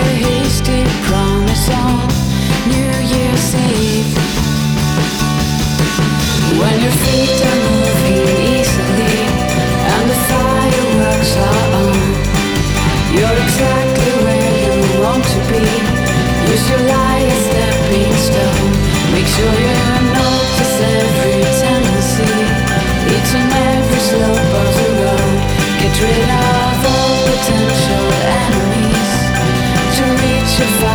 a hasty promise on New Year's Eve. When your feet are moving easily and the fireworks are on, you're exactly where you want to be. Use your lie as stepping stone. Make sure you notice every tendency, each and every slope of the road. Get rid of all potential enemies to reach your